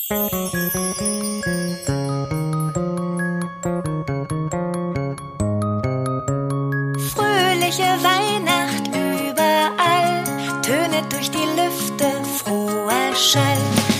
Fröhliche Weihnacht überall, tönet durch die Lüfte froher Schall.